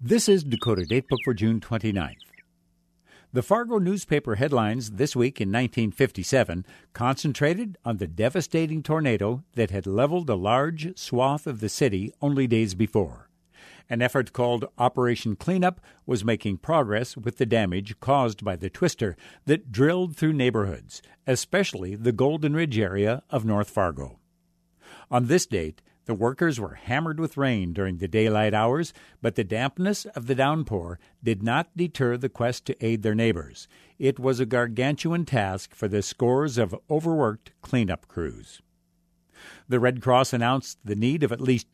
This is Dakota Datebook for June 29th. The Fargo newspaper headlines this week in 1957 concentrated on the devastating tornado that had leveled a large swath of the city only days before. An effort called Operation Cleanup was making progress with the damage caused by the twister that drilled through neighborhoods, especially the Golden Ridge area of North Fargo. On this date, the workers were hammered with rain during the daylight hours, but the dampness of the downpour did not deter the quest to aid their neighbors. It was a gargantuan task for the scores of overworked cleanup crews. The Red Cross announced the need of at least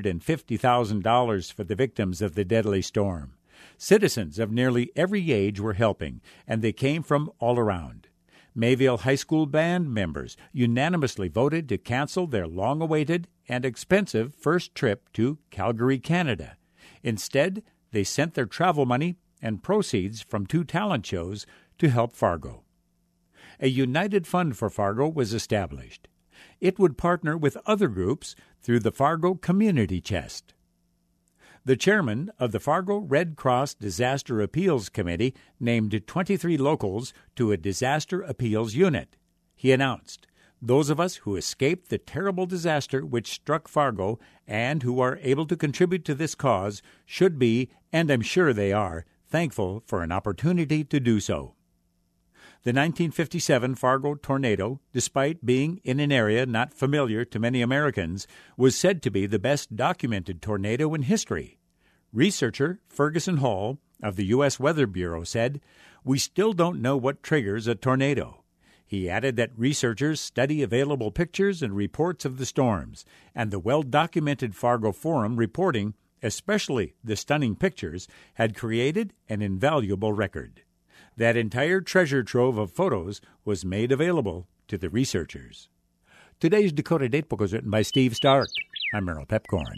$250,000 for the victims of the deadly storm. Citizens of nearly every age were helping, and they came from all around. Mayville High School band members unanimously voted to cancel their long-awaited and expensive first trip to Calgary, Canada. Instead, they sent their travel money and proceeds from 2 talent shows to help Fargo. A united fund for Fargo was established. It would partner with other groups through the Fargo Community Chest. The chairman of the Fargo Red Cross Disaster Appeals Committee named 23 locals to a disaster appeals unit. He announced, "Those of us who escaped the terrible disaster which struck Fargo and who are able to contribute to this cause should be, and I'm sure they are, thankful for an opportunity to do so." The 1957 Fargo tornado, despite being in an area not familiar to many Americans, was said to be the best documented tornado in history. Researcher Ferguson Hall of the U.S. Weather Bureau said, "We still don't know what triggers a tornado." He added that researchers study available pictures and reports of the storms, and the well-documented Fargo Forum reporting, especially the stunning pictures, had created an invaluable record. That entire treasure trove of photos was made available to the researchers. Today's Dakota Datebook was written by Steve Stark. I'm Merrill Pepcorn.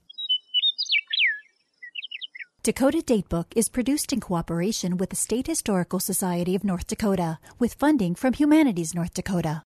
Dakota Datebook is produced in cooperation with the State Historical Society of North Dakota, with funding from Humanities North Dakota.